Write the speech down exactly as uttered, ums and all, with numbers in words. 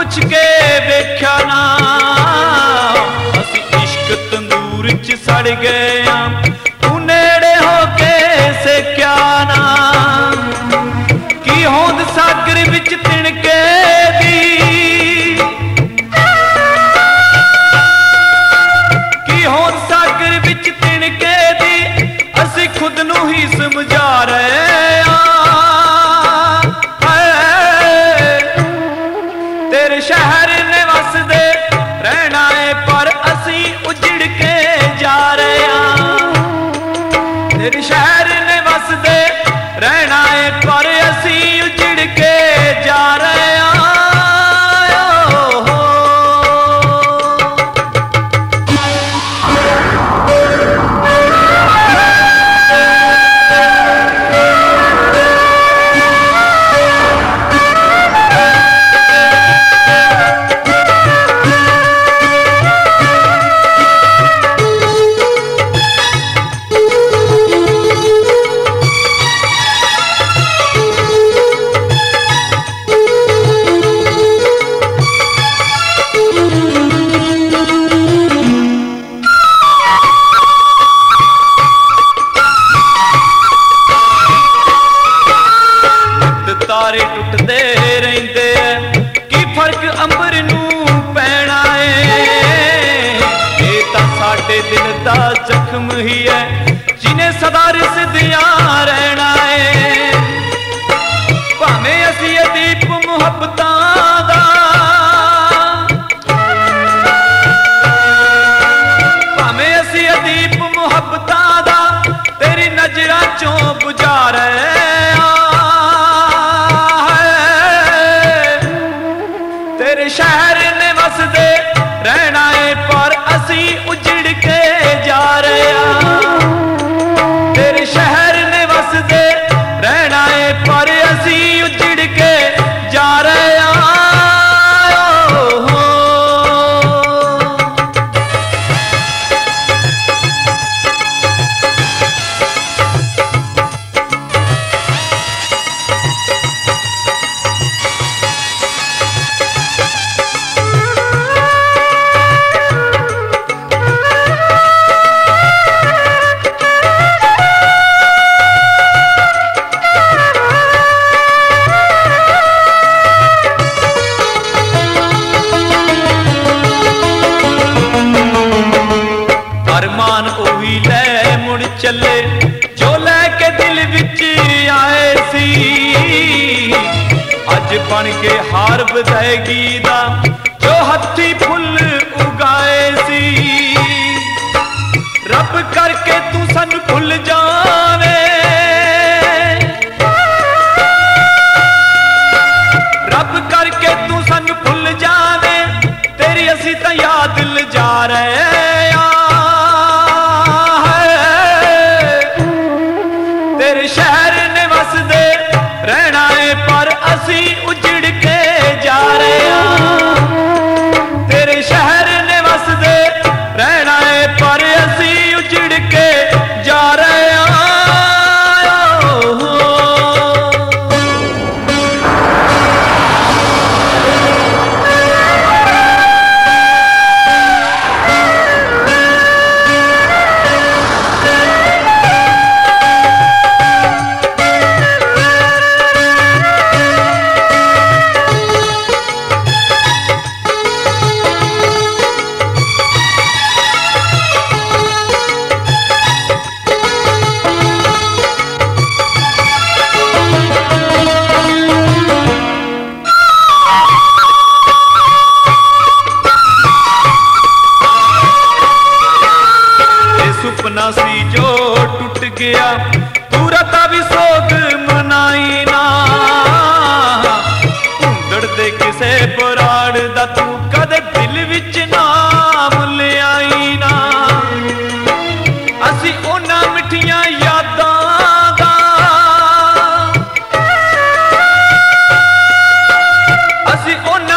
ਪੁੱਛ ਕੇ ਵੇਖਿਆ ਨਾ, ਅਸੀਂ ਇਸ਼ਕ ਤੰਦੂਰ ਚ ਸੜ ਗਏ ਆਂ, ਤੂੰ ਨੇੜੇ ਹੋ ਕੇ ਸੇਕਿਆ ਨਾ। ਕੀ ਹੋਂਦ ਸਾਗਰ ਵਿੱਚ ਤਿਣਕੇ ਦੀ, ਕੀ ਹੋਂਦ ਸਾਗਰ ਵਿੱਚ ਤਿਣਕੇ ਦੀ, ਅਸੀਂ ਖੁਦ ਨੂੰ ਹੀ ਸਮਝਾ ਰਹੇ ਆਂ। ਤੇਰੇ ਸ਼ਹਿਰ ਨੇ ਵਸਦੇ ਰਹਿਣਾ ਏ ਪਰ ਅਸੀਂ ਉਜੜ ਕੇ ਜਾ ਰਹੇ ਆਂ। ਤੇਰੇ ਸ਼ਹਿਰ ਨੇ ਵਸਦੇ ਰਹਿਣਾ ਏ ਪਰ ਅਸੀਂ ਉਜੜ ਕੇ ਜਾ ਰਹੇ ਆਂ। ਤਾਰੇ ਟੁੱਟਦੇ ਰਹਿੰਦੇ ਐ, ਕੀ ਫਰਕ ਅੰਬਰ ਨੂੰ ਪੈਣਾ ਏ। ਇਹ ਤਾਂ ਸਾਡੇ ਦਿਲ ਦਾ ਜ਼ਖਮ ਹੀ ਐ, ਜਿਹਨੇ ਸਦਾ ਰਿਸਦਿਆਂ ਰਹਿਣਾ ਏ। ਭਾਵੇਂ ਅਸੀਂ ਅਦੀਪ ਮੁਹੱਬਤਾਂ ਦਾ, ਭਾਵੇਂ ਅਸੀਂ ਅਦੀਪ ਮੁਹੱਬਤਾਂ ਦਾ ਤੇਰੀ ਨਜ਼ਰਾਂ ਚੋਂ ਬੁਝਾ ਰਹੇ ਆਂ। ਤੇਰੇ ਸ਼ਹਿਰ ਨੇ ਵਸਦੇ ਰਹਿਣਾ ਏ ਪਰ ਅਸੀਂ ਉਜੜ ਕੇ ਜਾ ਰਹੇ ਆਂ। ਤੇਰੇ ਸ਼ਹਿਰ ਨੇ ਵਸਦੇ ਰਹਿਣਾ ਏ ਪਰ ਅਸੀਂ ਉਜੜ ਕੇ ਜਾ ਰਹੇ ਆਂ। ਅਰਮਾਨ ਉਹੀ ਲੈ ਮੁੜ ਚੱਲੇ ਜੋ ਲੈ ਕੇ ਦਿਲ ਵਿੱਚ ਆਏ ਸੀ। ਅੱਜ ਬਣ ਕੇ ਹਾਰ ਵਧਾਏਗੀ ਦਾ ਜੋ ਹੱਥੀ ਫੁੱਲ ਉਗਾਏ ਸੀ। ਰੱਬ ਕਰਕੇ ਤੂੰ ਸਾਨੂੰ ਭੁੱਲ ਜਾਵੇਂ, ਰੱਬ ਕਰਕੇ ਤੂੰ ਸਾਨੂੰ ਭੁੱਲ ਜਾਵੇਂ, ਤੇਰੀ ਅਸੀਂ ਤਾਂ ਯਾਦ ਲਿਜਾ ਰਹੇ ਆਂ। ਤੇਰੇ ਸ਼ਹਿਰ ਨੇ ਵਸਦੇ ਰਹਿਣਾ ਏ ਪਰ ਅਸੀਂ ਉਜੜ ਕੇ ਜਾ ਰਹੇ ਆਂ। ਤੇਰੇ ਸ਼ਹਿਰ ਨੇ ਵਸਦੇ ਰਹਿਣਾ ਏ ਪਰ ਅਸੀਂ ਉਜੜ ਕੇ ਜਾ ਰਹੇ ਆਂ। ਸੁਪਨਾ ਸੀ ਜੋ ਟੁੱਟ ਗਿਆ, ਪੂਰਾ ਤਾਂ ਵੀ ਸੋਗ ਮਨਾਈ ਨਾ। ਧੁੰਦੜ ਦੇ ਕਿਸੇ ਬਰਾੜ ਦਾ ਤੂੰ ਕਦੇ ਦਿਲ ਵਿੱਚ ਨਾਮ ਲਿਆਈ ਨਾ। ਅਸੀਂ ਉਹਨਾਂ ਮਿੱਠੀਆਂ ਯਾਦਾਂ ਦਾ, ਅਸੀਂ ਉਹਨਾਂ